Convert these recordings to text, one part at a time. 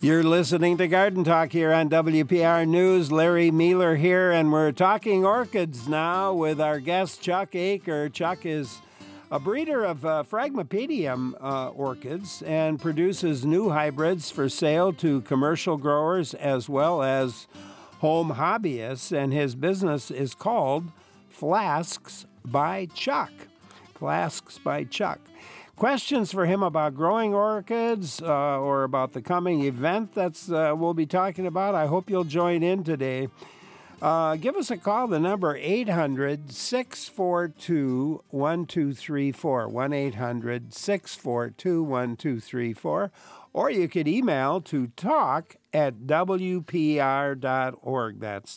You're listening to Garden Talk here on WPR News. Larry Mueller here, and we're talking orchids now with our guest, Chuck Aker. Chuck is a breeder of Phragmipedium orchids and produces new hybrids for sale to commercial growers as well as home hobbyists, and his business is called Flasks by Chuck. Flasks by Chuck. Questions for him about growing orchids or about the coming event that's we'll be talking about. I hope you'll join in today. Give us a call. The number 800-642-1234, 1-800-642-1234. Or you could email to talk@wpr.org. That's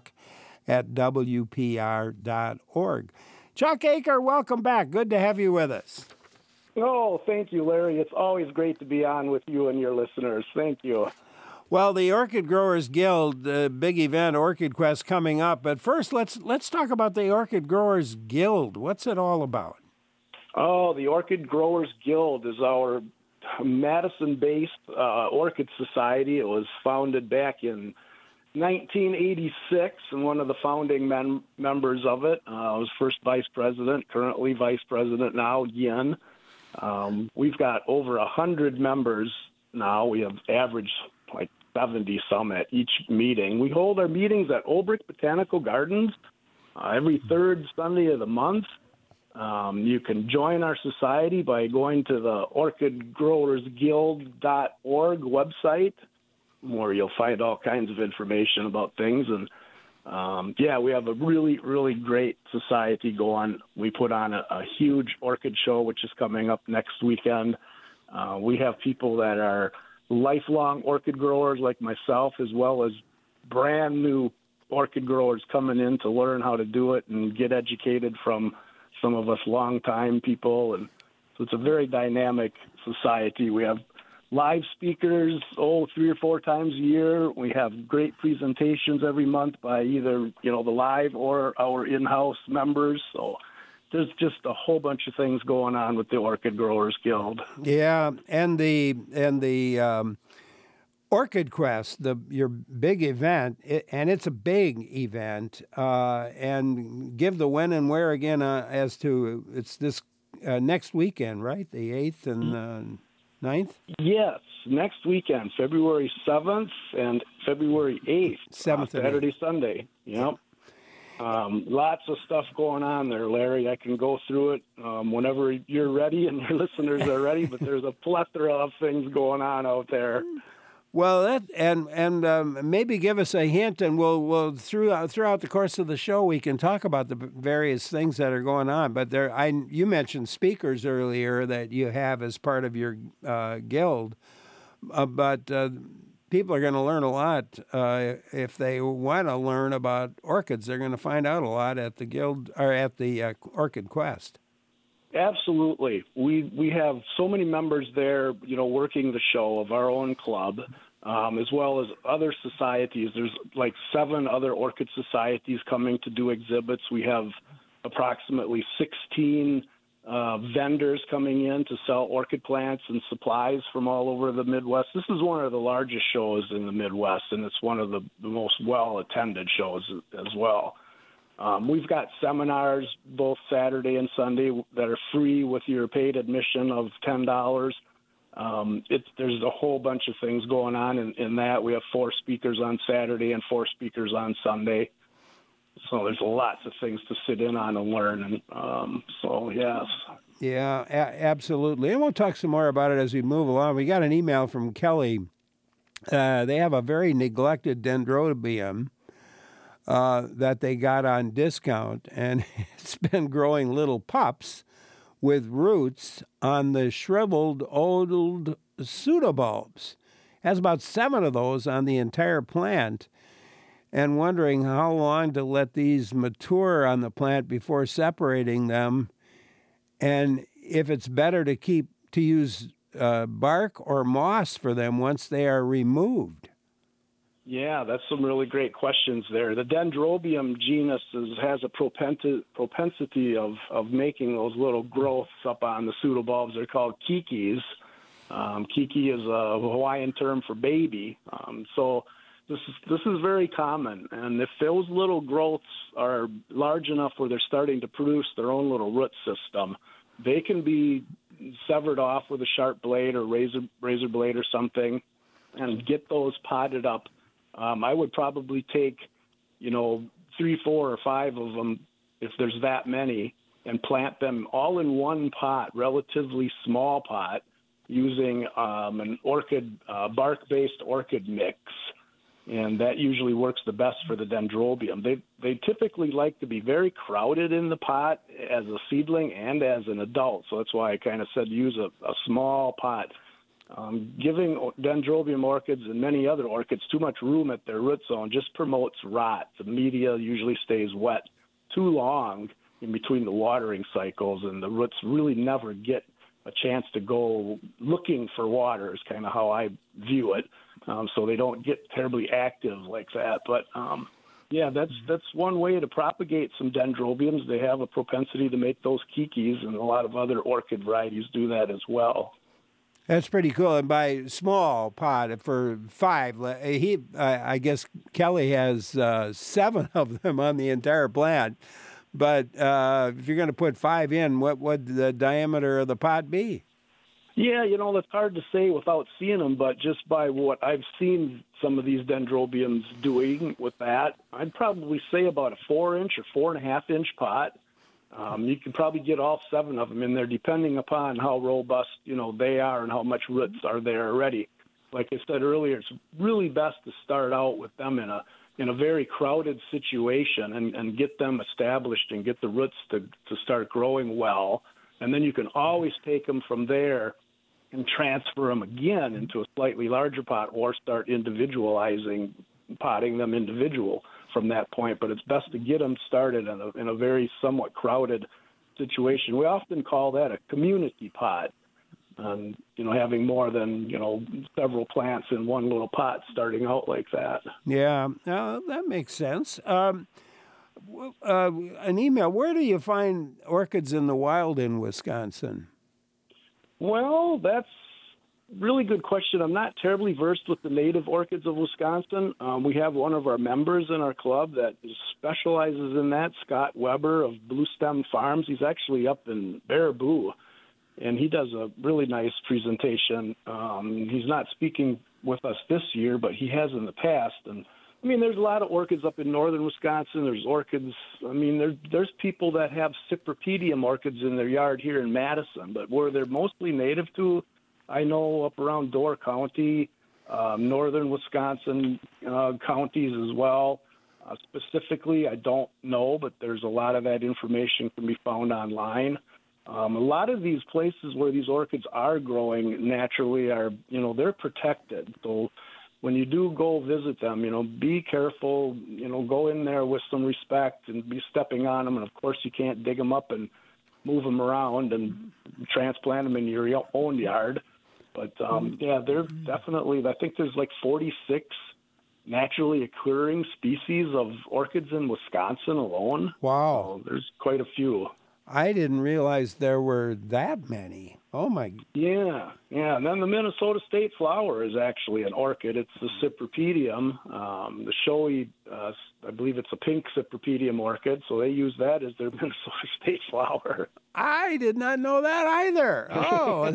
talk@wpr.org. Chuck Aker, welcome back. Good to have you with us. Oh, thank you, Larry. It's always great to be on with you and your listeners. Thank you. Well, the Orchid Growers Guild, the big event, Orchid Quest, coming up. But first, let's talk about the Orchid Growers Guild. What's it all about? Oh, the Orchid Growers Guild is our Madison-based orchid society. It was founded back in 1986, and one of the founding members of it was first vice president, currently vice president now, Yin. We've got over 100 members now. We have averaged like 70 some at each meeting. We hold our meetings at Olbrich Botanical Gardens every third Sunday of the month. You can join our society by going to the orchidgrowersguild.org website, where you'll find all kinds of information about things. And we have a really, really great society going. We put on a huge orchid show, which is coming up next weekend. We have people that are lifelong orchid growers like myself, as well as brand new orchid growers coming in to learn how to do it and get educated from some of us longtime people. And so it's a very dynamic society. We have live speakers, 3 or 4 times a year. We have great presentations every month by either, the live or our in-house members. So there's just a whole bunch of things going on with the Orchid Growers Guild. Yeah, and the Orchid Quest, your big event, and it's a big event. And give the when and where again as to it's this next weekend, right? The 8th and 9th? Yes, next weekend, February 7th and February 8th. 7th Saturday, Sunday. Yep. Lots of stuff going on there, Larry. I can go through it whenever you're ready and your listeners are ready, but there's a plethora of things going on out there. Well, maybe give us a hint, and we'll throughout the course of the show we can talk about the various things that are going on. But you mentioned speakers earlier that you have as part of your guild, but people are going to learn a lot if they want to learn about orchids. They're going to find out a lot at the guild or at the Orchid Quest. Absolutely. We have so many members there, working the show of our own club, as well as other societies. There's like 7 other orchid societies coming to do exhibits. We have approximately 16 vendors coming in to sell orchid plants and supplies from all over the Midwest. This is one of the largest shows in the Midwest, and it's one of the most well-attended shows as well. We've got seminars both Saturday and Sunday that are free with your paid admission of $10. There's a whole bunch of things going on in that. We have 4 speakers on Saturday and 4 speakers on Sunday. So there's lots of things to sit in on and learn. And yes. Yeah, absolutely. And we'll talk some more about it as we move along. We got an email from Kelly. They have a very neglected dendrobium that they got on discount, and it's been growing little pups with roots on the shriveled old pseudobulbs. Has about 7 of those on the entire plant, and wondering how long to let these mature on the plant before separating them, and if it's better to use bark or moss for them once they are removed. Yeah, that's some really great questions there. The Dendrobium genus has a propensity of making those little growths up on the pseudobulbs. They're called kikis. Kiki is a Hawaiian term for baby. So this is very common. And if those little growths are large enough where they're starting to produce their own little root system, they can be severed off with a sharp blade or razor blade or something and get those potted up. I would probably take, 3, 4, or 5 of them, if there's that many, and plant them all in one pot, relatively small pot, using an orchid, bark-based orchid mix. And that usually works the best for the dendrobium. They typically like to be very crowded in the pot as a seedling and as an adult. So that's why I kind of said use a small pot. Giving dendrobium orchids and many other orchids too much room at their root zone just promotes rot. The media usually stays wet too long in between the watering cycles, and the roots really never get a chance to go looking for water is kind of how I view it. So they don't get terribly active like that. But, that's one way to propagate some dendrobiums. They have a propensity to make those kikis, and a lot of other orchid varieties do that as well. That's pretty cool. And by small pot, for 5, I guess Kelly has 7 of them on the entire plant. But if you're going to put 5 in, what would the diameter of the pot be? Yeah, that's hard to say without seeing them, but just by what I've seen some of these dendrobiums doing with that, I'd probably say about a 4-inch or 4.5-inch pot. You can probably get all 7 of them in there, depending upon how robust, they are and how much roots are there already. Like I said earlier, it's really best to start out with them in a very crowded situation and get them established and get the roots to start growing well. And then you can always take them from there and transfer them again into a slightly larger pot or start potting them individual from that point. But it's best to get them started in a very somewhat crowded situation. We often call that a community pot. Having more than, several plants in one little pot starting out like that. Yeah, that makes sense. An email, where do you find orchids in the wild in Wisconsin? Well, that's a really good question. I'm not terribly versed with the native orchids of Wisconsin. We have one of our members in our club that specializes in that, Scott Weber of Blue Stem Farms. He's actually up in Baraboo, and he does a really nice presentation. He's not speaking with us this year, but he has in the past. And there's a lot of orchids up in northern Wisconsin. There's orchids. There's people that have Cypripedium orchids in their yard here in Madison, but where they're mostly native to, I know up around Door County, northern Wisconsin counties as well. Specifically, I don't know, but there's a lot of that information can be found online. A lot of these places where these orchids are growing naturally are, they're protected. So when you do go visit them, be careful, go in there with some respect and be stepping on them. And of course, you can't dig them up and move them around and transplant them in your own yard. But they're definitely, I think there's like 46 naturally occurring species of orchids in Wisconsin alone. Wow. So there's quite a few. I didn't realize there were that many. Oh, my. Yeah. And then the Minnesota state flower is actually an orchid. It's the Cypripedium. The showy, I believe it's a pink Cypripedium orchid, so they use that as their Minnesota state flower. I did not know that either. Oh,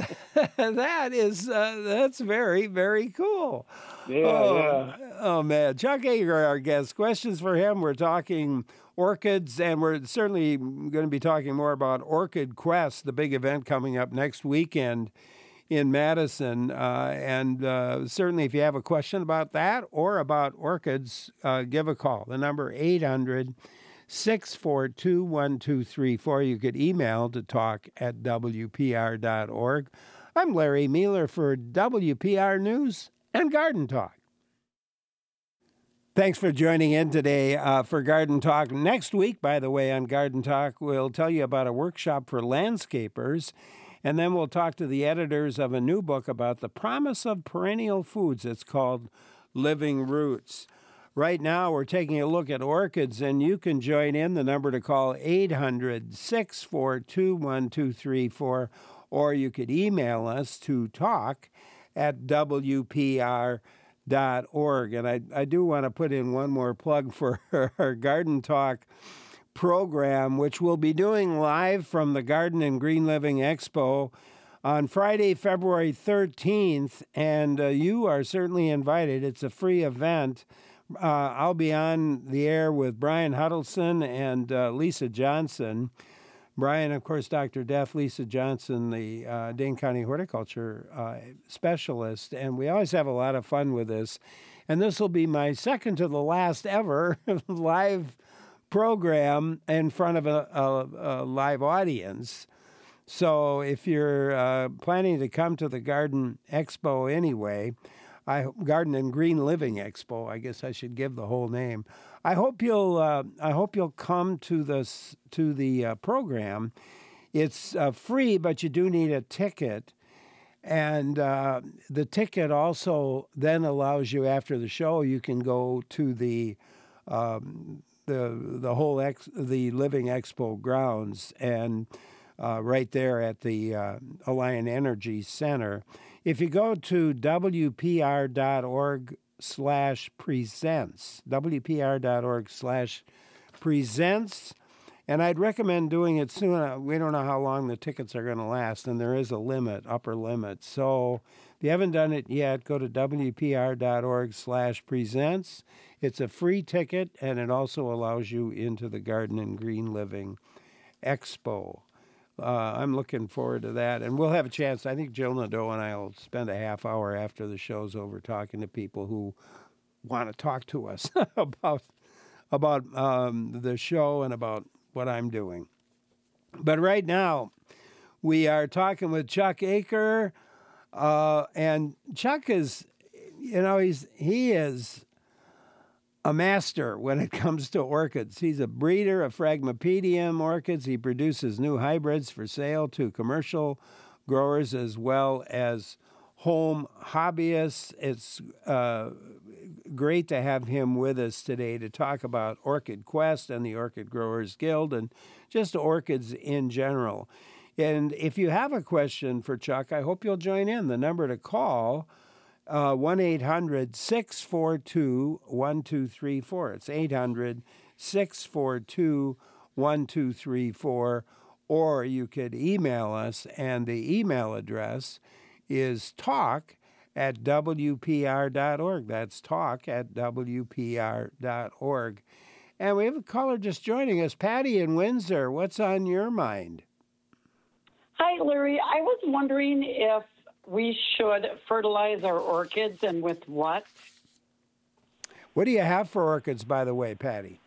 that's very, very cool. Yeah. Oh, man. Chuck Yeager, our guest. Questions for him. We're talking orchids, and we're certainly going to be talking more about Orchid Quest, the big event coming up next weekend in Madison. And certainly if you have a question about that or about orchids, give a call. The number 800-642-1234. You could email to talk@wpr.org. I'm Larry Mueller for WPR News and Garden Talk. Thanks for joining in today for Garden Talk. Next week, by the way, on Garden Talk, we'll tell you about a workshop for landscapers, and then we'll talk to the editors of a new book about the promise of perennial foods. It's called Living Roots. Right now, we're taking a look at orchids, and you can join in. The number to call, 800-642-1234, or you could email us to talk@wpr.org. And I do want to put in one more plug for our Garden Talk program, which we'll be doing live from the Garden and Green Living Expo on Friday, February 13th, and you are certainly invited. It's a free event. I'll be on the air with Brian Huddleston and Lisa Johnson. Brian, of course, Dr. Death, Lisa Johnson, the Dane County horticulture specialist, and we always have a lot of fun with this. And this will be my second to the last ever live program in front of a live audience. So if you're planning to come to the Garden Expo anyway, Garden and Green Living Expo, I guess I should give the whole name. I hope you'll come to the program. It's free, but you do need a ticket, and the ticket also then allows you, after the show, you can go to the Living Expo grounds, and right there at the Alliant Energy Center. If you go to wpr.org/presents, wpr.org/presents, and I'd recommend doing it soon. We don't know how long the tickets are going to last, and there is a upper limit. So if you haven't done it yet, go to wpr.org/presents. It's a free ticket, and it also allows you into the Garden and Green Living Expo. I'm looking forward to that, and we'll have a chance. I think Jill Nadeau and I will spend a half hour after the show's over talking to people who want to talk to us about the show and about what I'm doing. But right now, we are talking with Chuck Aker, and Chuck is, he is a master when it comes to orchids. He's a breeder of Phragmipedium orchids. He produces new hybrids for sale to commercial growers as well as home hobbyists. It's great to have him with us today to talk about Orchid Quest and the Orchid Growers Guild and just orchids in general. And if you have a question for Chuck, I hope you'll join in. The number to call, 1-800-642-1234. It's 800-642-1234. Or you could email us, and the email address is talk@wpr.org. That's talk@wpr.org. And we have a caller just joining us, Patty in Windsor. What's on your mind? Hi, Larry. I was wondering if we should fertilize our orchids, and with what? What do you have for orchids, by the way, Patty?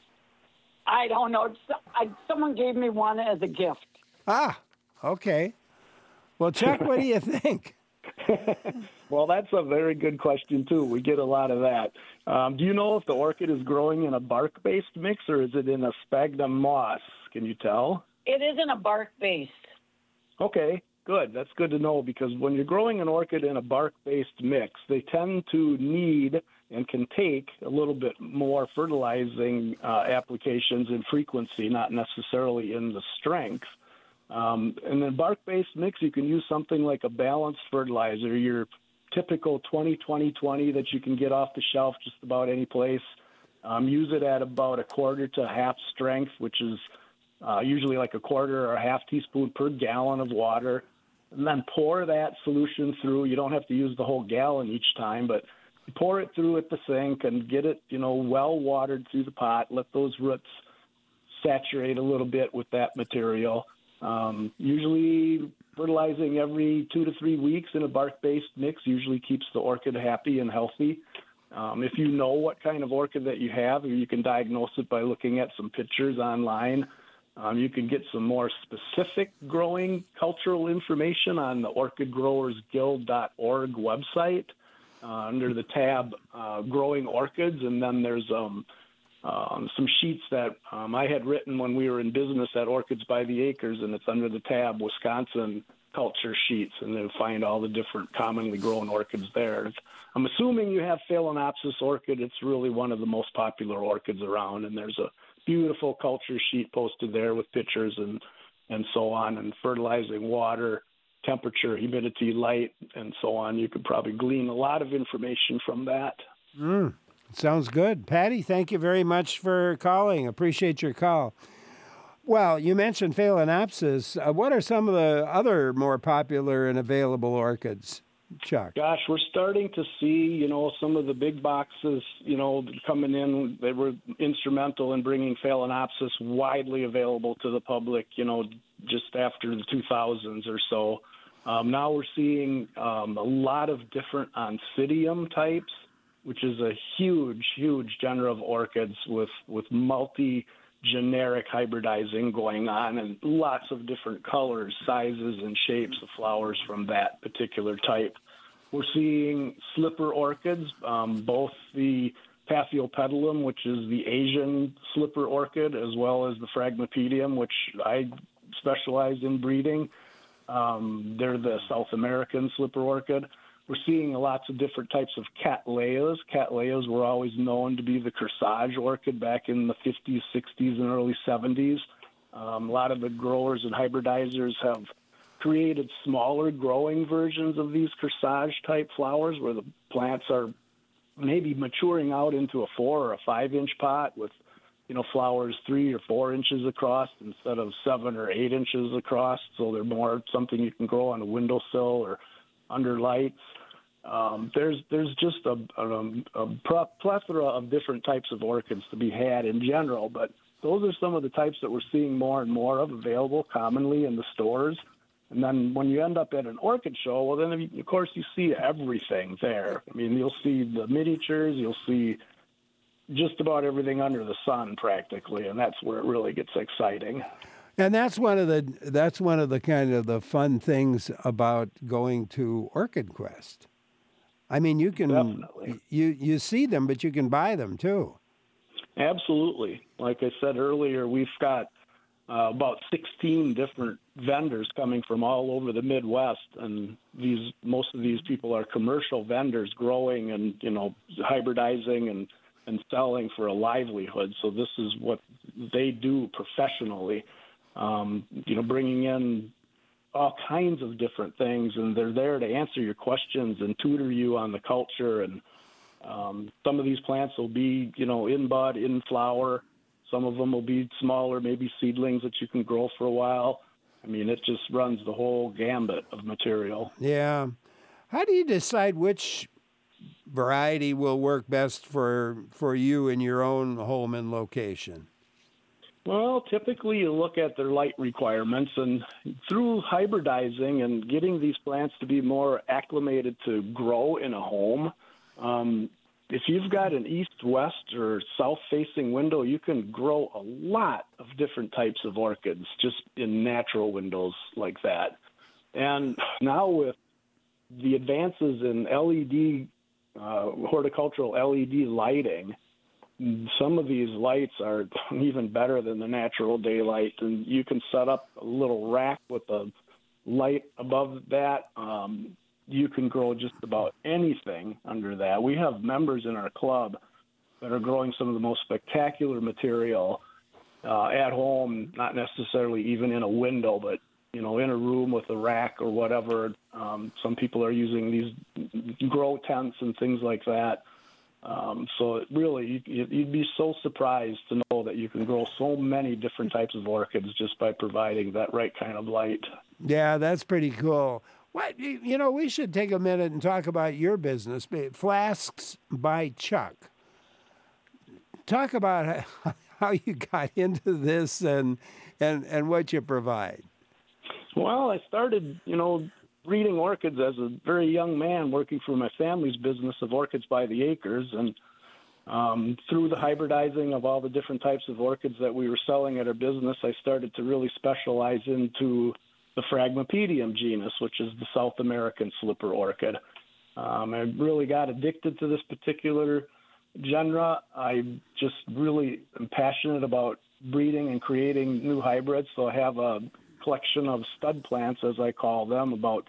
I don't know. Someone gave me one as a gift. Ah, okay. Well, Chuck, what do you think? Well, that's a very good question, too. We get a lot of that. Do you know if the orchid is growing in a bark-based mix or is it in a sphagnum moss? Can you tell? It isn't a bark-based. Okay, good. That's good to know, because when you're growing an orchid in a bark-based mix, they tend to need and can take a little bit more fertilizing applications in frequency, not necessarily in the strength. And in bark-based mix, you can use something like a balanced fertilizer, your typical 20-20-20 that you can get off the shelf just about any place. Use it at about a quarter to half strength, which is usually like a quarter or a half teaspoon per gallon of water. And then pour that solution through. You don't have to use the whole gallon each time, but pour it through at the sink and get it, well watered through the pot. Let those roots saturate a little bit with that material. Usually fertilizing every 2 to 3 weeks in a bark-based mix usually keeps the orchid happy and healthy. If you know what kind of orchid that you have, you can diagnose it by looking at some pictures online. You can get some more specific growing cultural information on the orchidgrowersguild.org website under the tab Growing Orchids, and then there's some sheets that I had written when we were in business at Orchids by the Acres, and it's under the tab Wisconsin Culture Sheets, and you'll find all the different commonly grown orchids there. I'm assuming you have Phalaenopsis orchid. It's really one of the most popular orchids around, and there's a beautiful culture sheet posted there with pictures and so on, and fertilizing water temperature, humidity, light, and so on. You could probably glean a lot of information from that. Sounds good. Patty, thank you very much for calling. Appreciate your call. Well, you mentioned Phalaenopsis. What are some of the other more popular and available orchids, Chuck? Gosh, we're starting to see, some of the big boxes, coming in. They were instrumental in bringing Phalaenopsis widely available to the public, just after the 2000s or so. Now we're seeing a lot of different Oncidium types, which is a huge, huge genre of orchids with multi-generic hybridizing going on, and lots of different colors, sizes, and shapes of flowers from that particular type. We're seeing slipper orchids, both the Paphiopedilum, which is the Asian slipper orchid, as well as the Phragmipedium, which I specialize in breeding. They're the South American slipper orchid. We're seeing lots of different types of Cattleyas. Cattleyas were always known to be the corsage orchid back in the 50s, 60s, and early 70s. A lot of the growers and hybridizers have created smaller growing versions of these corsage-type flowers where the plants are maybe maturing out into a 4 or a 5-inch pot with, flowers 3 or 4 inches across instead of 7 or 8 inches across. So they're more something you can grow on a windowsill or under lights. There's just a plethora of different types of orchids to be had in general, but those are some of the types that we're seeing more and more of available commonly in the stores. And then when you end up at an orchid show, well, then, of course, you see everything there. I mean, you'll see the miniatures, you'll see just about everything under the sun practically, and that's where it really gets exciting. And that's one of the kind of the fun things about going to Orchid Quest. I mean, you can Definitely. you see them, but you can buy them too. Absolutely. Like I said earlier, we've got about 16 different vendors coming from all over the Midwest, and most of these people are commercial vendors growing and hybridizing and selling for a livelihood. So this is what they do professionally. Bringing in all kinds of different things, and they're there to answer your questions and tutor you on the culture. And some of these plants will be, in bud, in flower. Some of them will be smaller, maybe seedlings that you can grow for a while. I mean, it just runs the whole gambit of material. Yeah. How do you decide which variety will work best for you in your own home and location? Well, typically you look at their light requirements, and through hybridizing and getting these plants to be more acclimated to grow in a home, if you've got an east-west or south-facing window, you can grow a lot of different types of orchids just in natural windows like that. And now with the advances in LED, horticultural LED lighting, some of these lights are even better than the natural daylight, and you can set up a little rack with a light above that. You can grow just about anything under that. We have members in our club that are growing some of the most spectacular material at home, not necessarily even in a window, but in a room with a rack or whatever. Some people are using these grow tents and things like that. So it really, you'd be so surprised to know that you can grow so many different types of orchids just by providing that right kind of light. Yeah, that's pretty cool. What we should take a minute and talk about your business, Flasks by Chuck. Talk about how you got into this and what you provide. Well, I started, breeding orchids as a very young man, working for my family's business of Orchids by the Acres. And through the hybridizing of all the different types of orchids that we were selling at our business, I started to really specialize into the Phragmipedium genus, which is the South American slipper orchid. I really got addicted to this particular genre. I just really am passionate about breeding and creating new hybrids, so I have a collection of stud plants, as I call them, about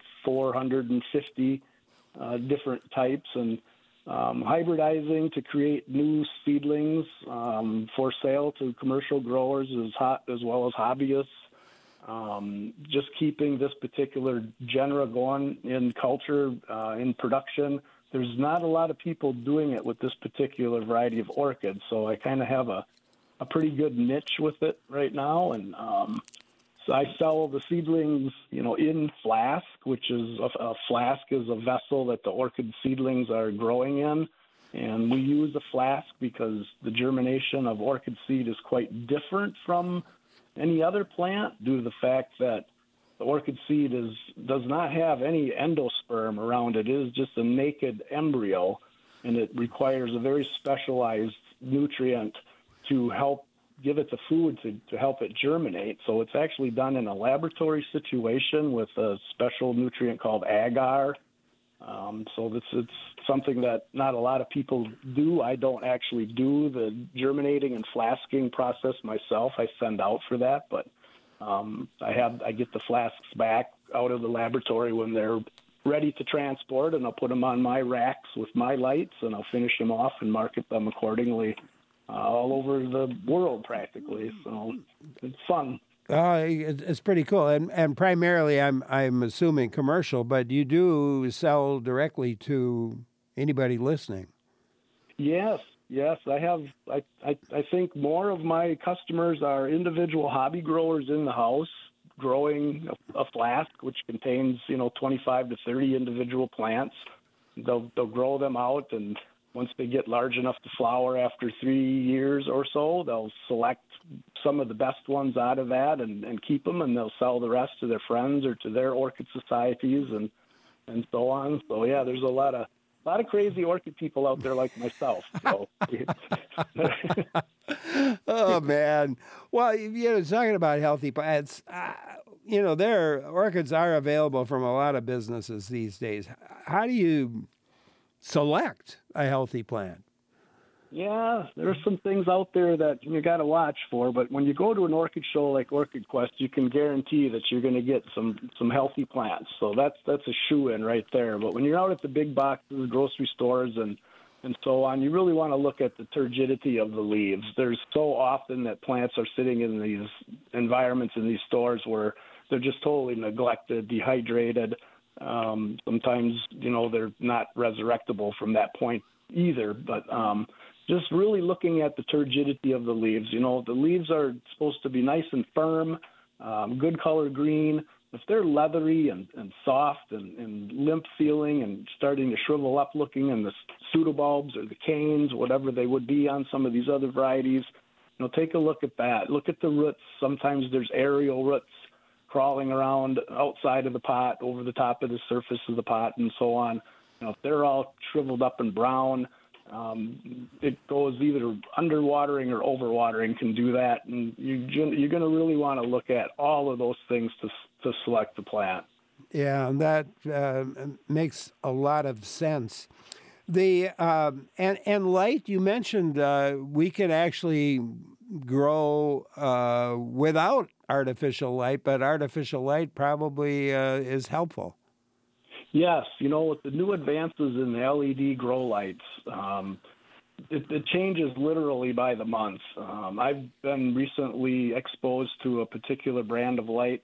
450 different types, and hybridizing to create new seedlings for sale to commercial growers as well as hobbyists. just keeping this particular genre going in culture, in production. There's not a lot of people doing it with this particular variety of orchids, so I kind of have a pretty good niche with it right now. And so I sell the seedlings, in flask, which is a flask is a vessel that the orchid seedlings are growing in. And we use a flask because the germination of orchid seed is quite different from any other plant due to the fact that the orchid seed does not have any endosperm around it. It is just a naked embryo, and it requires a very specialized nutrient to help give it the food to help it germinate. So it's actually done in a laboratory situation with a special nutrient called agar. So it's something that not a lot of people do. I don't actually do the germinating and flasking process myself. I send out for that, but I get the flasks back out of the laboratory when they're ready to transport, and I'll put them on my racks with my lights, and I'll finish them off and market them accordingly all over the world practically. So it's fun. It's pretty cool, and primarily I'm assuming commercial, but you do sell directly to anybody listening. Yes. I have. I think more of my customers are individual hobby growers in the house growing a flask which contains 25 to 30 individual plants. They'll grow them out, and once they get large enough to flower after 3 years or so, they'll select some of the best ones out of that and keep them, and they'll sell the rest to their friends or to their orchid societies and so on. So yeah, there's a lot of crazy orchid people out there like myself. So. Oh man! Well, talking about healthy plants, their orchids are available from a lot of businesses these days. How do you select a healthy plant? Yeah, there's some things out there that you got to watch for, but when you go to an orchid show like Orchid Quest, you can guarantee that you're going to get some healthy plants. So that's a shoo-in right there. But when you're out at the big boxes, grocery stores, and so on, you really want to look at the turgidity of the leaves. There's so often that plants are sitting in these environments in these stores where they're just totally neglected, dehydrated. Sometimes, they're not resurrectable from that point either, but just really looking at the turgidity of the leaves. The leaves are supposed to be nice and firm, good color green. If they're leathery and soft and limp feeling and starting to shrivel up looking, and the pseudobulbs or the canes, whatever they would be on some of these other varieties, take a look at that. Look at the roots. Sometimes there's aerial roots crawling around outside of the pot, over the top of the surface of the pot, and so on. If they're all shriveled up and brown, it goes either underwatering or overwatering can do that, and you're going to really want to look at all of those things to select the plant. Yeah, that makes a lot of sense. The and light, you mentioned we can actually grow without artificial light, but artificial light probably is helpful. Yes, with the new advances in the LED grow lights, it changes literally by the month. I've been recently exposed to a particular brand of light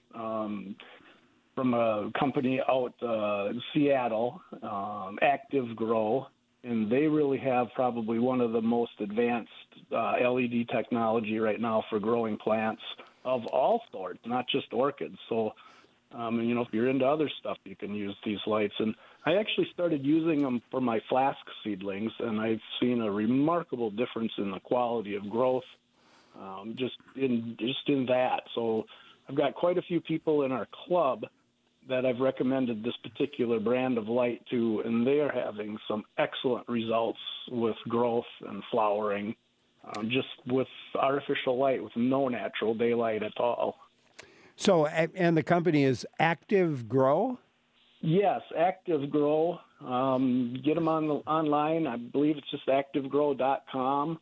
from a company out in Seattle, Active Grow, and they really have probably one of the most advanced LED technology right now for growing plants of all sorts, not just orchids. So, if you're into other stuff, you can use these lights. And I actually started using them for my flask seedlings, and I've seen a remarkable difference in the quality of growth just in that. So I've got quite a few people in our club that I've recommended this particular brand of light to, and they are having some excellent results with growth and flowering just with artificial light, with no natural daylight at all. So, and the company is Active Grow? Yes, Active Grow. Get them online. I believe it's just activegrow.com.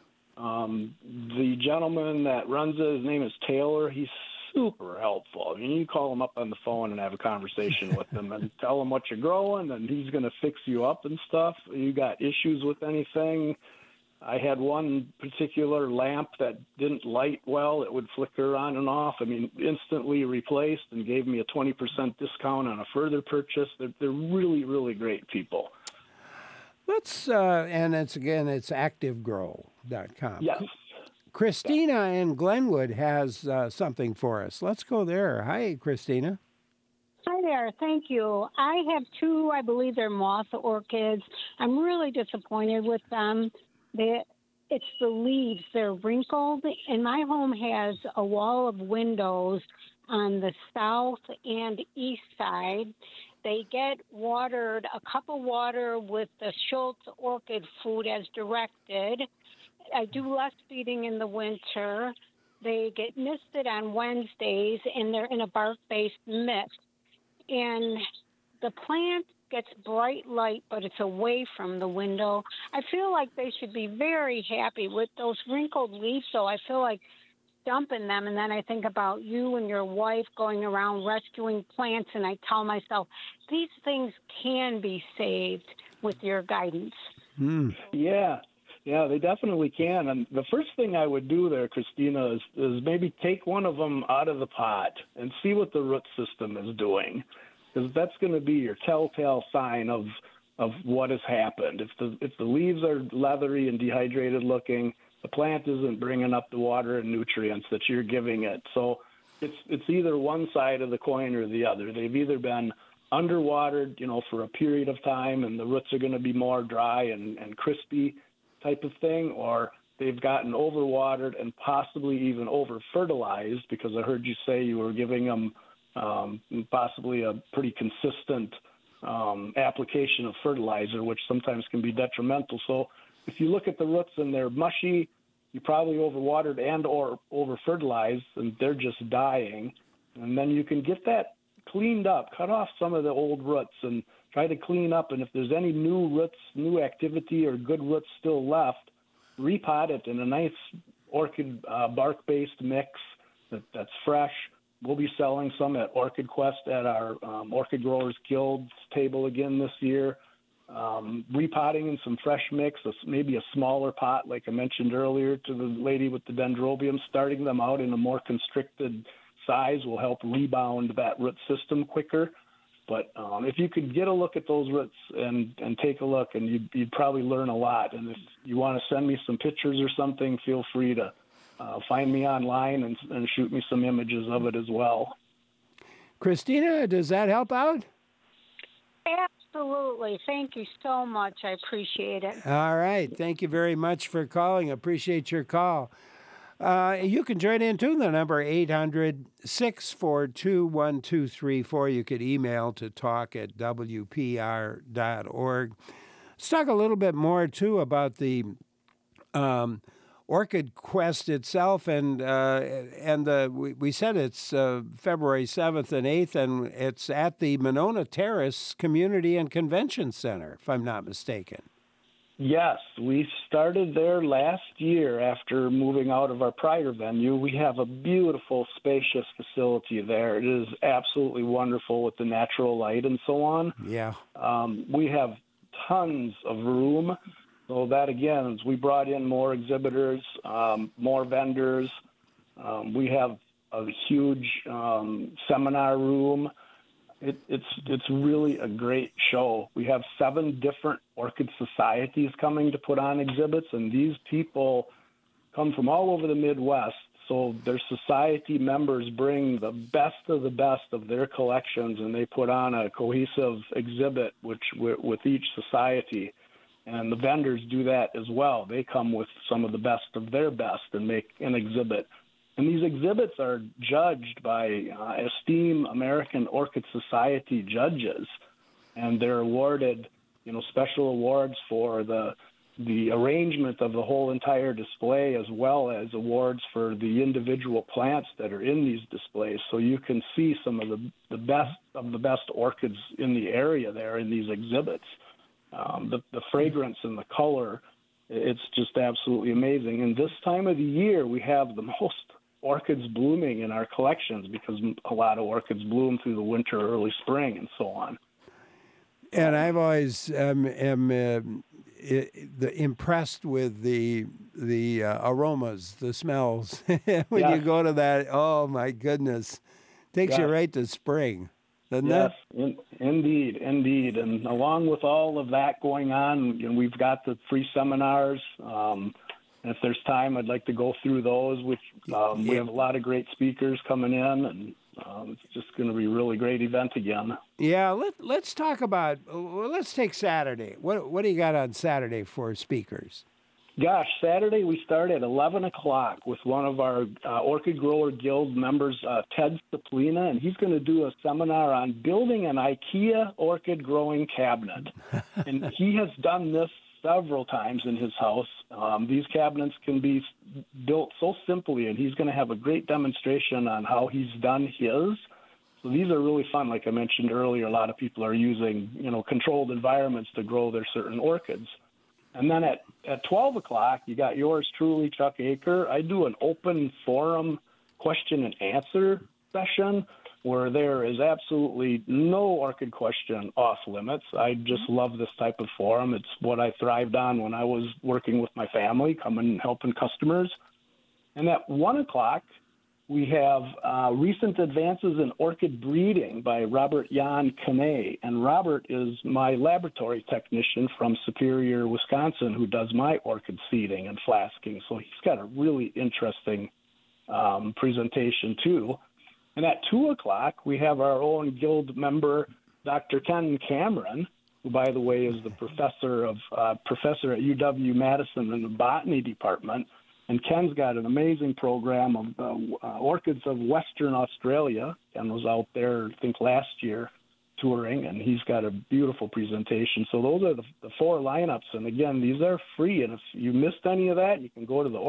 The gentleman that runs it, his name is Taylor. He's super helpful. I mean, you call him up on the phone and have a conversation with him and tell him what you're growing, and he's going to fix you up and stuff. You got issues with anything, I had one particular lamp that didn't light well. It would flicker on and off. I mean, instantly replaced and gave me a 20% discount on a further purchase. They're really, really great people. Let's, and it's activegrow.com. Yes. Christina in Glenwood has something for us. Let's go there. Hi, Christina. Hi there. Thank you. I have two, I believe they're moth orchids. I'm really disappointed with them. It's the leaves. They're wrinkled, and my home has a wall of windows on the south and east side. They get watered, a cup of water with the Schultz orchid food as directed. I do less feeding in the winter. They get misted on Wednesdays, and they're in a bark-based mist. And the plant gets bright light, but it's away from the window. I feel like they should be very happy with those wrinkled leaves, so I feel like dumping them. And then I think about you and your wife going around rescuing plants, and I tell myself, these things can be saved with your guidance. Yeah, they definitely can. And the first thing I would do there, Christina, is maybe take one of them out of the pot and see what the root system is doing, because that's going to be your telltale sign of what has happened. If the leaves are leathery and dehydrated looking, the plant isn't bringing up the water and nutrients that you're giving it. So it's either one side of the coin or the other. They've either been underwatered, for a period of time, and the roots are going to be more dry and crispy type of thing, or they've gotten overwatered and possibly even over-fertilized, because I heard you say you were giving them possibly a pretty consistent application of fertilizer, which sometimes can be detrimental. So if you look at the roots and they're mushy, you probably overwatered and or over-fertilized, and they're just dying. And then you can get that cleaned up, cut off some of the old roots and try to clean up. And if there's any new roots, new activity, or good roots still left, repot it in a nice orchid bark-based mix that's fresh. We'll be selling some at Orchid Quest at our Orchid Growers Guild table again this year. Repotting in some fresh mix, maybe a smaller pot, like I mentioned earlier to the lady with the dendrobium. Starting them out in a more constricted size will help rebound that root system quicker. But if you could get a look at those roots and take a look, and you'd probably learn a lot. And if you want to send me some pictures or something, feel free to find me online and shoot me some images of it as well. Christina, does that help out? Absolutely. Thank you so much. I appreciate it. All right. Thank you very much for calling. Appreciate your call. You can join in too. The number 800-642-1234. You could email to talk@wpr.org. Let's talk a little bit more too about the Orchid Quest itself, and we said it's February 7th and 8th, and it's at the Monona Terrace Community and Convention Center, if I'm not mistaken. Yes, we started there last year after moving out of our prior venue. We have a beautiful, spacious facility there. It is absolutely wonderful with the natural light and so on. Yeah. We have tons of room. So that, again, is we brought in more exhibitors, more vendors. We have a huge seminar room. It's really a great show. We have 7 different orchid societies coming to put on exhibits, and these people come from all over the Midwest. So their society members bring the best of their collections, and they put on a cohesive exhibit with each society. And the vendors do that as well. They come with some of the best of their best and make an exhibit. And these exhibits are judged by esteemed American Orchid Society judges, and they're awarded, special awards for the arrangement of the whole entire display, as well as awards for the individual plants that are in these displays. So you can see some of the best orchids in the area there in these exhibits. The fragrance and the color, it's just absolutely amazing. And this time of the year, we have the most orchids blooming in our collections, because a lot of orchids bloom through the winter, early spring, and so on. And I've always impressed with the aromas, the smells. When Yes. you go to that, oh my goodness, takes you Yes. right to spring, doesn't Yes, it? indeed. And along with all of that going on, we've got the free seminars. And if there's time, I'd like to go through those. We have a lot of great speakers coming in, and it's just going to be a really great event again. Yeah, let's talk about. Well, let's take Saturday. What do you got on Saturday for speakers? Gosh, Saturday we start at 11 o'clock with one of our Orchid Grower Guild members, Ted Saplina, and he's going to do a seminar on building an IKEA orchid growing cabinet. And he has done this several times in his house. These cabinets can be built so simply, and he's going to have a great demonstration on how he's done his. So these are really fun. Like I mentioned earlier, a lot of people are using, controlled environments to grow their certain orchids. And then at 12 o'clock, you got yours truly, Chuck Aker. I do an open forum question and answer session where there is absolutely no orchid question off limits. I just love this type of forum. It's what I thrived on when I was working with my family, coming and helping customers. And at 1 o'clock, we have recent advances in orchid breeding by Robert Jan Kane. And Robert is my laboratory technician from Superior, Wisconsin, who does my orchid seeding and flasking. So he's got a really interesting presentation, too. And at 2 o'clock, we have our own guild member, Dr. Ken Cameron, who, by the way, is the professor at UW-Madison in the botany department. And Ken's got an amazing program of orchids of Western Australia. Ken was out there, I think, last year touring, and he's got a beautiful presentation. So those are the four lineups. And, again, these are free. And if you missed any of that, you can go to the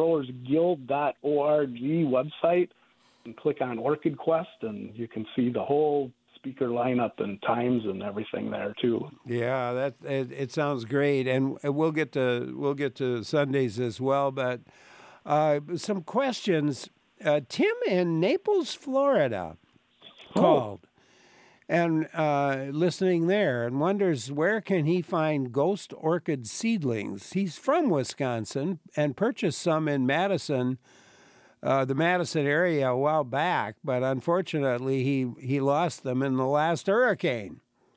orchidgrowersguild.org website and click on Orchid Quest, and you can see the whole speaker lineup and times and everything there too. Yeah, it sounds great, and we'll get to Sundays as well. But some questions. Tim in Naples, Florida, called and listening there, and wonders where can he find ghost orchid seedlings. He's from Wisconsin and purchased some in Madison. The Madison area a while back, but unfortunately he lost them in the last hurricane.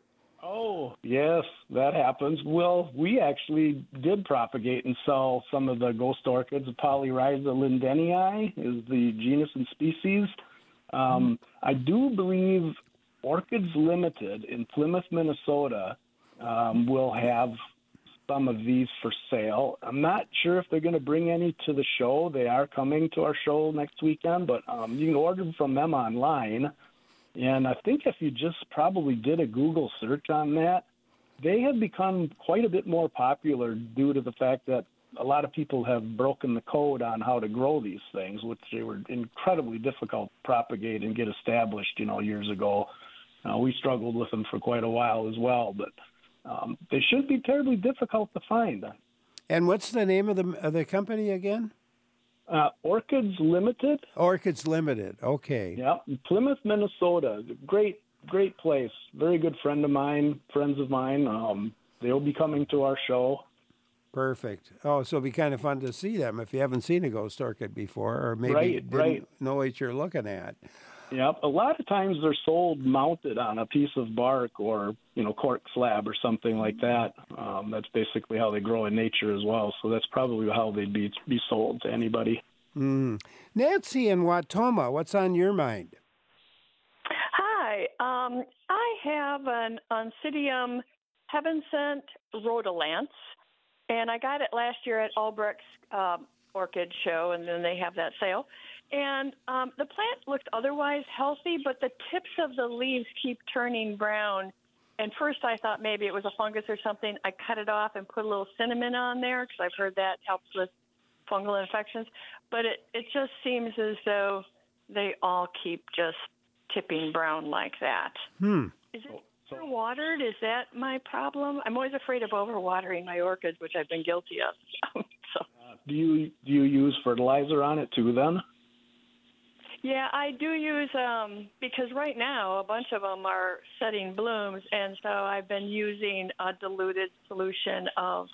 Oh, yes, that happens. Well, we actually did propagate and sell some of the ghost orchids. Polyrhiza lindenii is the genus and species. I do believe Orchids Limited in Plymouth, Minnesota will have some of these for sale. I'm not sure if they're going to bring any to the show. They are coming to our show next weekend, but you can order from them online. And I think if you just probably did a Google search on that, they have become quite a bit more popular due to the fact that a lot of people have broken the code on how to grow these things, which they were incredibly difficult to propagate and get established, years ago. We struggled with them for quite a while as well, but they shouldn't be terribly difficult to find. And what's the name of the company again? Orchids Limited. Orchids Limited. Okay. Yeah, Plymouth, Minnesota. Great place. Very good friends of mine. They'll be coming to our show. Perfect. Oh, so it'll be kind of fun to see them if you haven't seen a ghost orchid before, or maybe didn't know what you're looking at. Yep. A lot of times they're sold mounted on a piece of bark or, cork slab or something like that. That's basically how they grow in nature as well. So that's probably how they'd be sold to anybody. Nancy in Wautoma, what's on your mind? Hi. I have an Oncidium Heaven Sent rhodolance, and I got it last year at Albrecht's Orchid Show, and then they have that sale. And the plant looked otherwise healthy, but the tips of the leaves keep turning brown. And first I thought maybe it was a fungus or something. I cut it off and put a little cinnamon on there because I've heard that helps with fungal infections. But it just seems as though they all keep just tipping brown like that. Is it overwatered? Is that my problem? I'm always afraid of overwatering my orchids, which I've been guilty of. Do you use fertilizer on it too then? Yeah, I do use because right now a bunch of them are setting blooms, and so I've been using a diluted solution of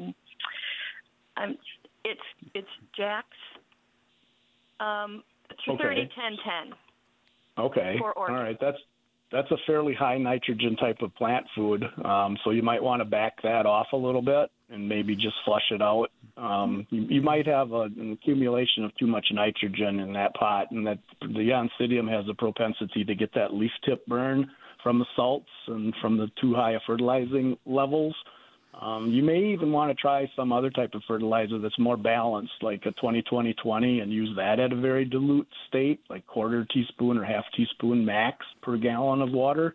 it's Jack's 30-10-10. Okay. For All orchids. right. That's a fairly high nitrogen type of plant food. So you might want to back that off a little bit and maybe just flush it out. You might have an accumulation of too much nitrogen in that pot, and that the Oncidium has a propensity to get that leaf tip burn from the salts and from the too high of fertilizing levels. You may even want to try some other type of fertilizer that's more balanced, like a 20-20-20, and use that at a very dilute state, like quarter teaspoon or half teaspoon max per gallon of water.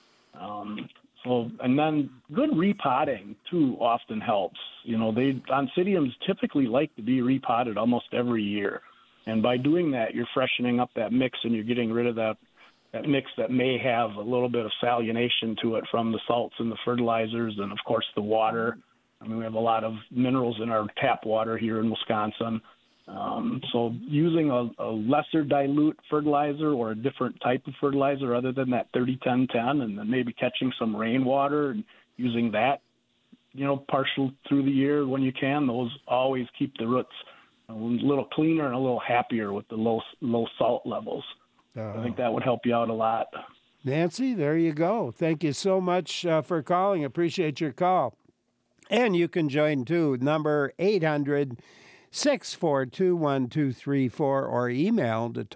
And then good repotting too often helps. Oncidiums typically like to be repotted almost every year, and by doing that, you're freshening up that mix and you're getting rid of that mix that may have a little bit of salination to it from the salts and the fertilizers and, of course, the water. I mean, we have a lot of minerals in our tap water here in Wisconsin. So using a lesser dilute fertilizer or a different type of fertilizer other than that 30-10-10, and then maybe catching some rainwater and using that, partial through the year when you can, those always keep the roots a little cleaner and a little happier with the low salt levels. I think that would help you out a lot. Nancy, there you go. Thank you so much for calling. Appreciate your call. And you can join too, number 800-642-1234 or email to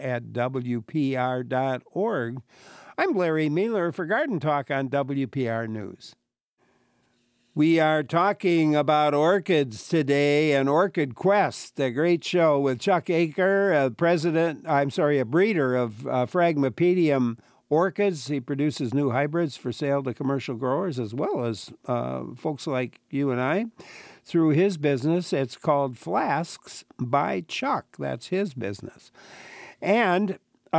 talk@wpr.org. I'm Larry Mueller for Garden Talk on WPR News. We are talking about orchids today and Orchid Quest, a great show with Chuck Aker, a breeder of Phragmipedium orchids. He produces new hybrids for sale to commercial growers as well as folks like you and I through his business. It's called Flasks by Chuck. That's his business. And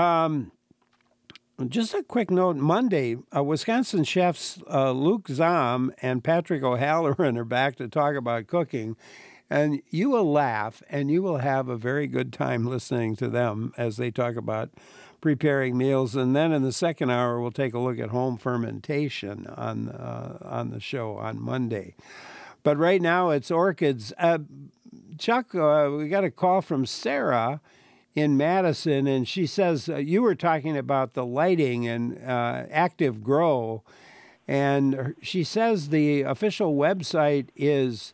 just a quick note, Monday, Wisconsin chefs Luke Zahm and Patrick O'Halloran are back to talk about cooking. And you will laugh and you will have a very good time listening to them as they talk about preparing meals. And then in the second hour, we'll take a look at home fermentation on the show on Monday. But right now, it's orchids. Chuck, we got a call from Sarah in Madison, and she says you were talking about the lighting and Active Grow, and she says the official website is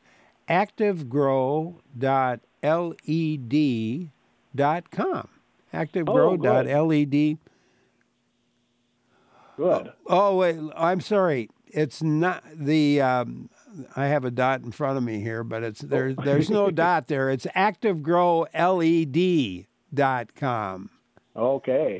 activegrow.led.com. activegrow.led. Good. Oh, wait, I'm sorry. It's not the. I have a dot in front of me here, but there's no dot there. It's activegrowled.com. Okay.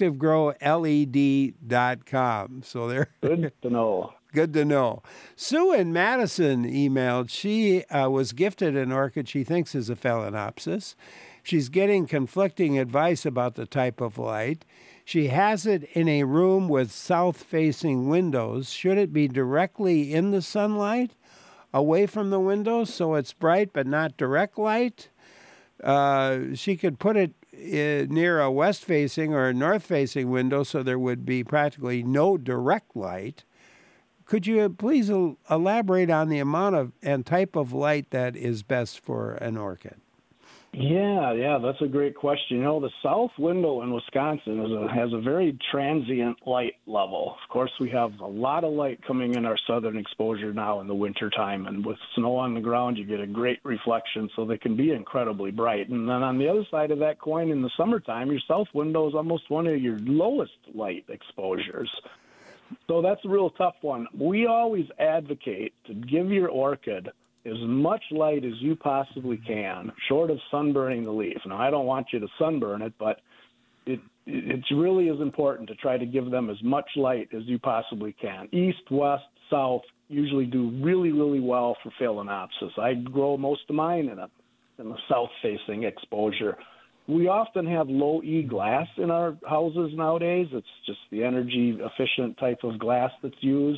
activegrowled.com. So there. Good to know. Good to know. Sue in Madison emailed. She was gifted an orchid she thinks is a Phalaenopsis. She's getting conflicting advice about the type of light. She has it in a room with south-facing windows. Should it be directly in the sunlight, away from the windows, so it's bright but not direct light? She could put it near a west-facing or a north-facing window so there would be practically no direct light. Could you please elaborate on the amount of and type of light that is best for an orchid? Yeah, that's a great question. The south window in Wisconsin has a very transient light level. Of course, we have a lot of light coming in our southern exposure now in the wintertime, and with snow on the ground, you get a great reflection, so they can be incredibly bright. And then on the other side of that coin, in the summertime, your south window is almost one of your lowest light exposures. So that's a real tough one. We always advocate to give your orchid as much light as you possibly can, short of sunburning the leaf. Now, I don't want you to sunburn it, but it really is important to try to give them as much light as you possibly can. East, west, south usually do really, really well for Phalaenopsis. I grow most of mine in the south-facing exposure. We often have low E glass in our houses nowadays. It's just the energy-efficient type of glass that's used.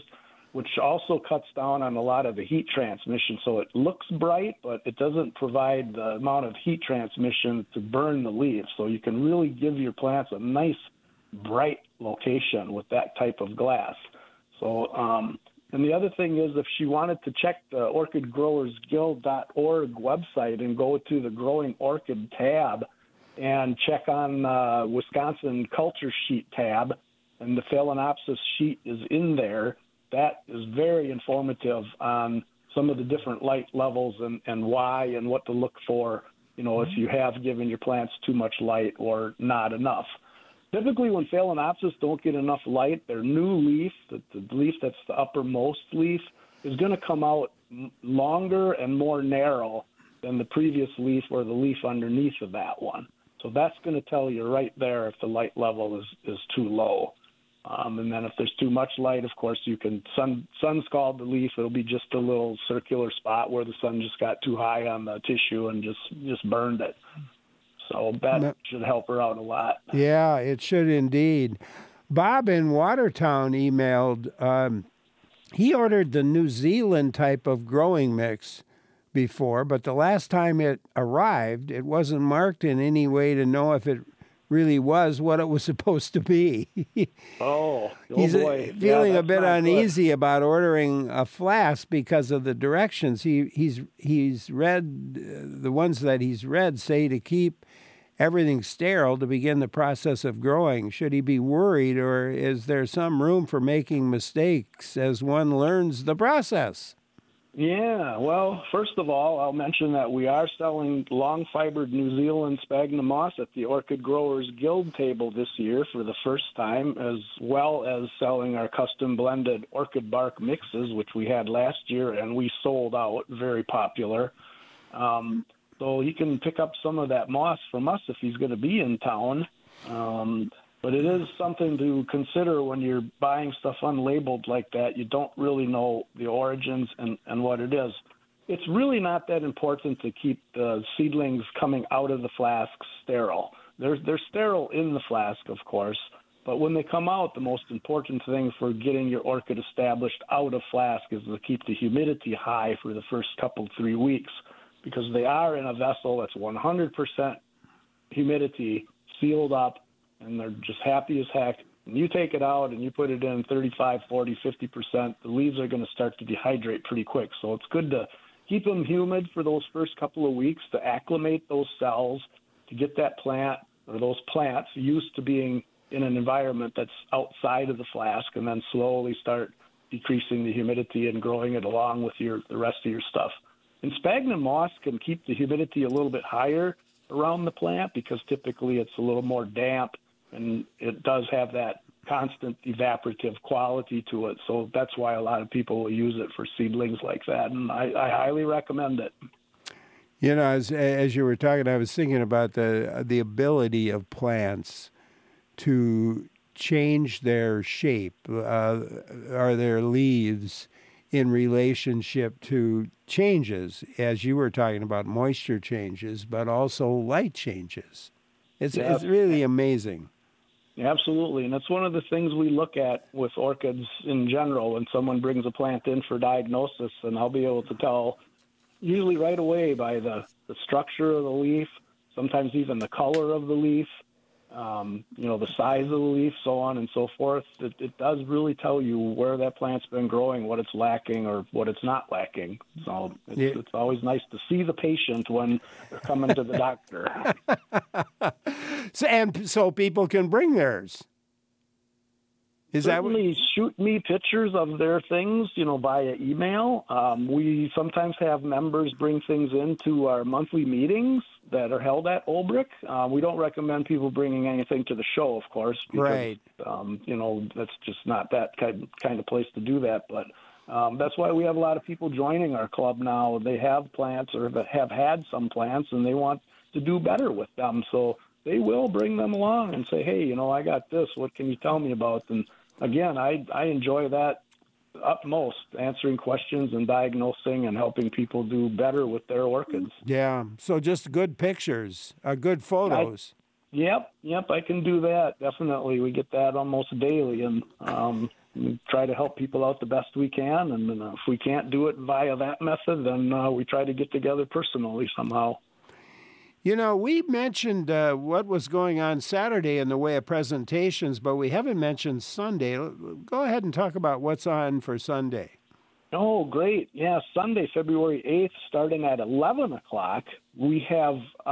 which also cuts down on a lot of the heat transmission. So it looks bright, but it doesn't provide the amount of heat transmission to burn the leaves. So you can really give your plants a nice, bright location with that type of glass. So, and the other thing is, if she wanted to check the orchidgrowersguild.org website and go to the Growing Orchid tab and check on Wisconsin Culture Sheet tab, and the Phalaenopsis sheet is in there, that is very informative on some of the different light levels and why and what to look for, if you have given your plants too much light or not enough. Typically, when Phalaenopsis don't get enough light, their new leaf, the leaf that's the uppermost leaf, is going to come out longer and more narrow than the previous leaf or the leaf underneath of that one. So that's going to tell you right there if the light level is too low. And then if there's too much light, of course, you can sun scald the leaf. It'll be just a little circular spot where the sun just got too high on the tissue and just burned it. So that should help her out a lot. Yeah, it should indeed. Bob in Watertown emailed, he ordered the New Zealand type of growing mix before, but the last time it arrived, it wasn't marked in any way to know if it really was what it was supposed to be. He's boy. Feeling a bit uneasy about ordering a flask because of the directions. He's read, the ones that he's read say to keep everything sterile to begin the process of growing. Should he be worried, or is there some room for making mistakes as one learns the process? Yeah, well, first of all, I'll mention that we are selling long-fibered New Zealand sphagnum moss at the Orchid Growers Guild table this year for the first time, as well as selling our custom blended orchid bark mixes, which we had last year, and we sold out, very popular. So he can pick up some of that moss from us if he's going to be in town. But it is something to consider when you're buying stuff unlabeled like that. You don't really know the origins and what it is. It's really not that important to keep the seedlings coming out of the flasks sterile. They're sterile in the flask, of course, but when they come out, the most important thing for getting your orchid established out of flask is to keep the humidity high for the first 3 weeks, because they are in a vessel that's 100% humidity, sealed up, and they're just happy as heck. And you take it out and you put it in 35, 40, 50%, the leaves are going to start to dehydrate pretty quick. So it's good to keep them humid for those first couple of weeks to acclimate those cells, to get that plant or those plants used to being in an environment that's outside of the flask, and then slowly start decreasing the humidity and growing it along with the rest of your stuff. And sphagnum moss can keep the humidity a little bit higher around the plant because typically it's a little more damp, and it does have that constant evaporative quality to it. So that's why a lot of people will use it for seedlings like that, and I highly recommend it. As you were talking, I was thinking about the ability of plants to change their shape, or their leaves, in relationship to changes, as you were talking about, moisture changes, but also light changes. It's really amazing. Absolutely, and that's one of the things we look at with orchids in general when someone brings a plant in for diagnosis, and I'll be able to tell usually right away by the structure of the leaf, sometimes even the color of the leaf, the size of the leaf, so on and so forth. It does really tell you where that plant's been growing, what it's lacking or what it's not lacking. So it's always nice to see the patient when they're coming to the doctor. So people can bring theirs. Certainly shoot me pictures of their things, via email. We sometimes have members bring things into our monthly meetings that are held at Olbrich. We don't recommend people bringing anything to the show, of course, because, right. That's just not that kind of place to do that. But that's why we have a lot of people joining our club now. They have plants or have had some plants, and they want to do better with them. So they will bring them along and say, hey, I got this. What can you tell me about? And again, I enjoy that utmost, answering questions and diagnosing and helping people do better with their orchids. Yeah, so just good pictures, good photos. Yep, I can do that. Definitely. We get that almost daily, and we try to help people out the best we can. And if we can't do it via that method, then we try to get together personally somehow. You know, we mentioned what was going on Saturday in the way of presentations, but we haven't mentioned Sunday. Go ahead and talk about what's on for Sunday. Oh, great. Yeah, Sunday, February 8th, starting at 11 o'clock, we have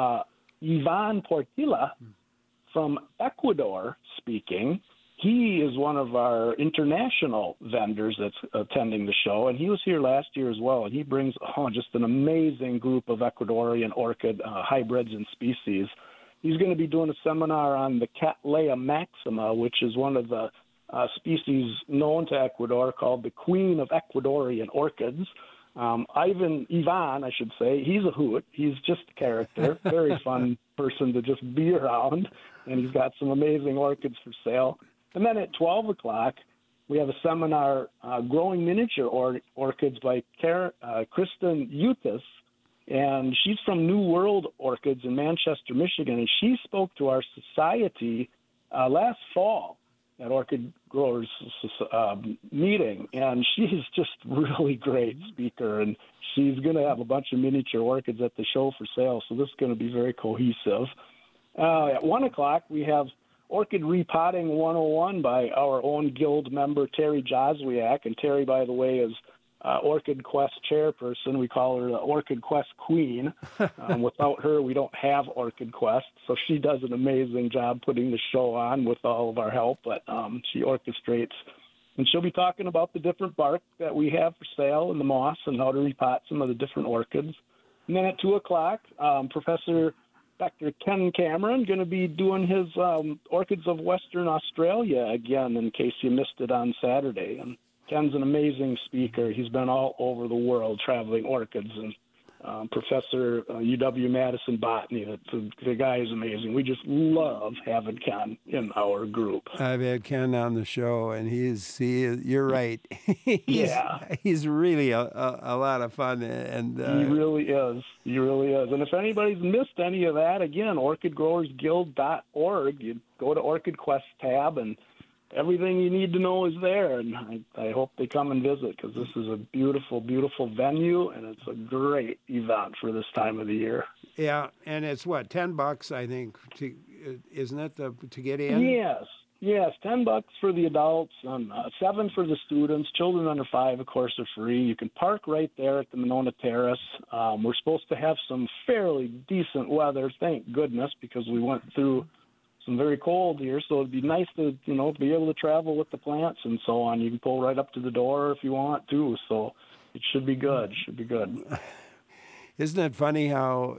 Ivan Portilla from Ecuador speaking. He is one of our international vendors that's attending the show, and he was here last year as well, and he brings just an amazing group of Ecuadorian orchid hybrids and species. He's going to be doing a seminar on the Cattleya maxima, which is one of the species known to Ecuador called the Queen of Ecuadorian Orchids. Ivan, I should say, he's a hoot. He's just a character, very fun person to just be around, and he's got some amazing orchids for sale. And then at 12 o'clock, we have a seminar, Growing Miniature Orchids by Kristen Eutis, and she's from New World Orchids in Manchester, Michigan, and she spoke to our society last fall at Orchid Growers meeting, and she's just really great speaker, and she's going to have a bunch of miniature orchids at the show for sale, so this is going to be very cohesive. At 1 o'clock, we have Orchid Repotting 101 by our own guild member, Terry Joswiak, and Terry, by the way, is Orchid Quest chairperson. We call her the Orchid Quest queen. Without her, we don't have Orchid Quest, so she does an amazing job putting the show on with all of our help, but she orchestrates. And she'll be talking about the different bark that we have for sale in the moss and how to repot some of the different orchids. And then at 2 o'clock, Professor Dr. Ken Cameron going to be doing his Orchids of Western Australia again, in case you missed it on Saturday. And Ken's an amazing speaker. He's been all over the world traveling orchids, and Professor UW-Madison Botany. The guy is amazing. We just love having Ken in our group. I've had Ken on the show, and he is you're right. He's really a lot of fun. And He really is. And if anybody's missed any of that, again, orchidgrowersguild.org. You go to Orchid Quest tab, and everything you need to know is there, and I hope they come and visit, because this is a beautiful, beautiful venue, and it's a great event for this time of the year. Yeah, and it's what, $10, I think, isn't it, to get in? Yes, $10 for the adults, and $7 for the students. Children under 5, of course, are free. You can park right there at the Monona Terrace. We're supposed to have some fairly decent weather, thank goodness, because we went through some very cold here, so it'd be nice to, be able to travel with the plants and so on. You can pull right up to the door if you want to, so it should be good. Isn't it funny how,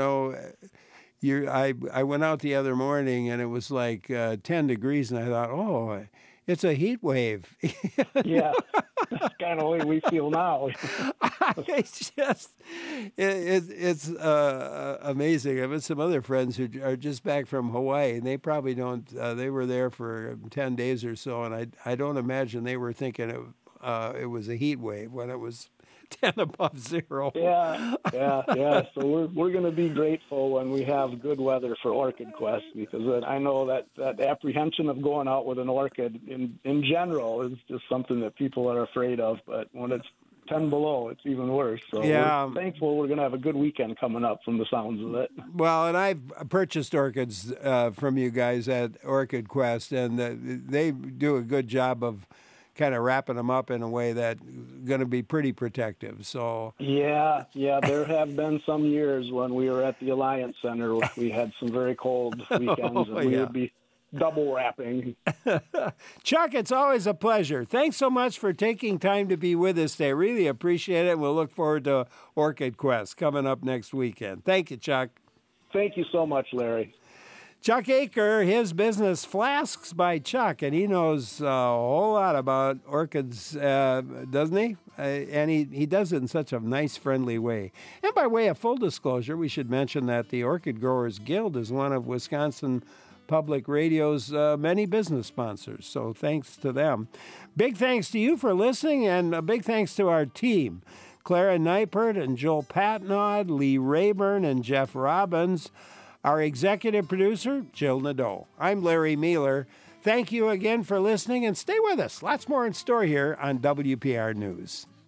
I went out the other morning and it was like 10 degrees, and I thought, oh, it's a heat wave. Yeah, that's kind of the way we feel now. It's just, it's amazing. I've had some other friends who are just back from Hawaii, and they probably don't, they were there for 10 days or so, and I don't imagine they were thinking it was a heat wave when it was 10 above zero. Yeah. So we're going to be grateful when we have good weather for Orchid Quest, because I know that apprehension of going out with an orchid in general is just something that people are afraid of. But when it's 10 below, it's even worse. So we're thankful we're going to have a good weekend coming up from the sounds of it. Well, and I've purchased orchids from you guys at Orchid Quest, and they do a good job of kind of wrapping them up in a way that's going to be pretty protective. So yeah, there have been some years when we were at the Alliance Center, we had some very cold weekends, and we would be double wrapping. Chuck, it's always a pleasure. Thanks so much for taking time to be with us today. Really appreciate it. We'll look forward to Orchid Quest coming up next weekend. Thank you, Chuck. Thank you so much, Larry. Chuck Aker, his business, Flasks by Chuck, and he knows a whole lot about orchids, doesn't he? And he does it in such a nice, friendly way. And by way of full disclosure, we should mention that the Orchid Growers Guild is one of Wisconsin Public Radio's many business sponsors, so thanks to them. Big thanks to you for listening, and a big thanks to our team, Clara Neipert and Joel Patnod, Lee Rayburn and Jeff Robbins. Our executive producer, Jill Nadeau. I'm Larry Mealer. Thank you again for listening, and stay with us. Lots more in store here on WPR News.